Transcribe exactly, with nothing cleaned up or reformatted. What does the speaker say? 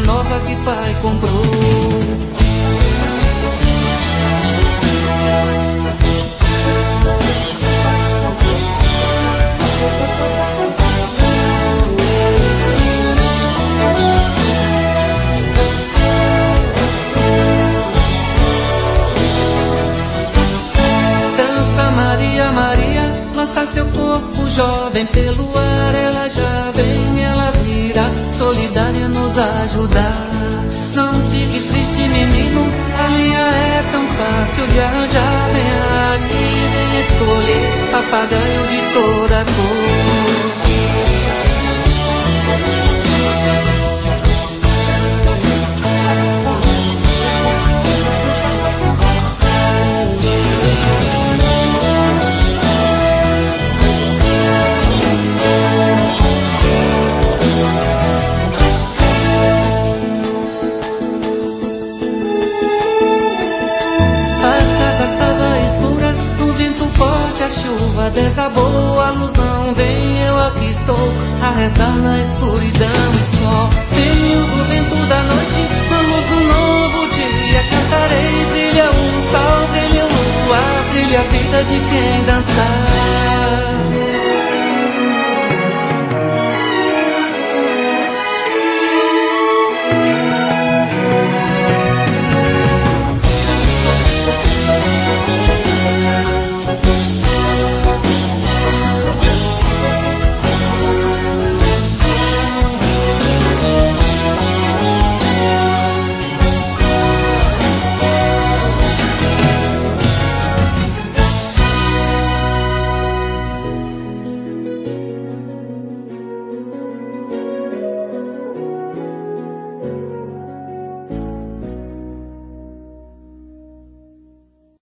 nova que pai comprou. Maria, Maria, lança seu corpo jovem pelo ar, ela já vem, ela virá, solidária nos ajudar. Não fique triste, menino, a linha é tão fácil de arranjar. Vem aqui, vem escolher, papagaio de toda cor. A chuva desabou, a luz não vem, eu aqui estou a rezar na escuridão e só tenho do vento da noite, na luz do novo dia cantarei, brilha o sol, brilha o luar, brilha a vida de quem dançar.